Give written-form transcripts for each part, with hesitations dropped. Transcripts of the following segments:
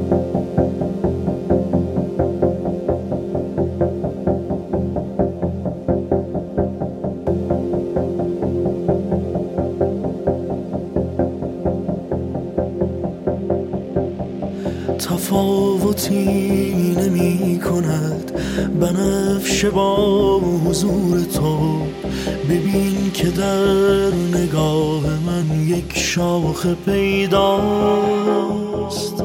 تفاوتی نمی کند بنفشه با حضور تو. ببین که در نگاه من یک شاخه پیداست،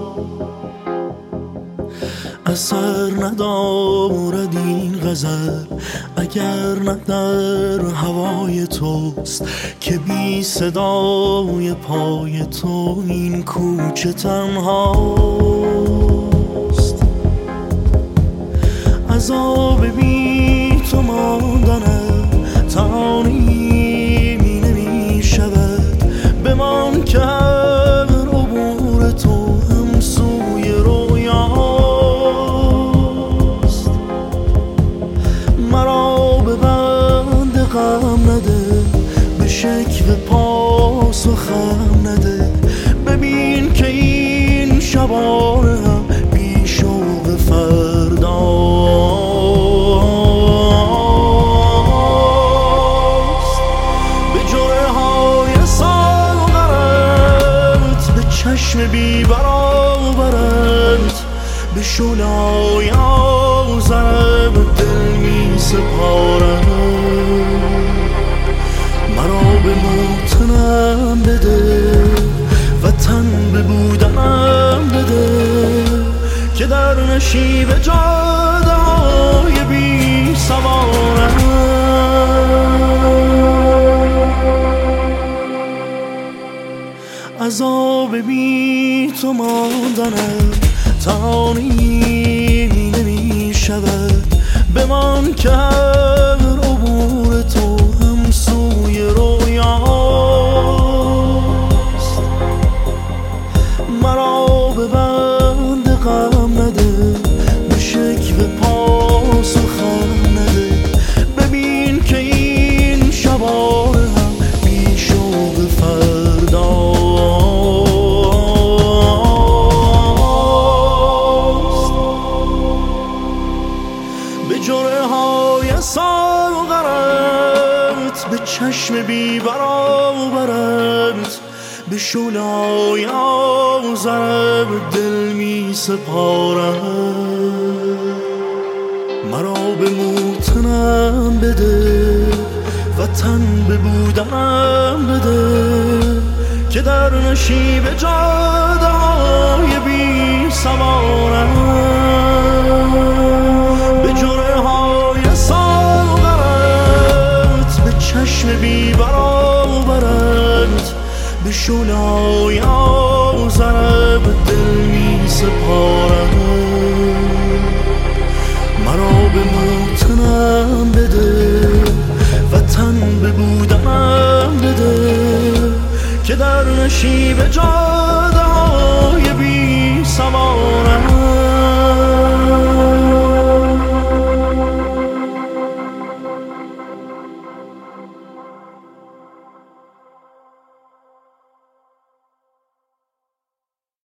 اثر ندارد این غزل اگر نه در هوای توست، که بی صدای پای تو این کوچه تنهاست. عذاب بی تو ماندنم تانیمی نمی شود. بمان که هر عبور تو هم سوی رویاست. مرا به بند غم نده، به شکوه پاسخم نده. ببین که این شبانه هم بی شوق فرداست. به جرعه های ساغرت، به چشم بی برابرت، به شعله‌های آذرت دل می سپارم. مرا به موتنم بده، وطن به بودنم بده، که در نشیب جاده های بی سوارم. عذاب بی تو ماندنم تانیمی نمی شود. بمان که هر عبور تو هم سوی رویاست. مرا به بند غم نده، به شکوه پاسخم نده. ببین که این شبانه هم بی شوق فرداست. به جرعه های ساغرت، به چشم بی برابرت، به شعله‌های آذرت دل می سپارم. مرا به موتنم بده، وطن به بودنم بده، که در نشیب جاده های بی سوارم. به جرعه های ساغرت، به چشم بی برابرت، به شعله‌های آذرت دل می سپارم. مرا به موتنم بده، وطن به بودنم بده، که در نشیب جاده های بی سوارم.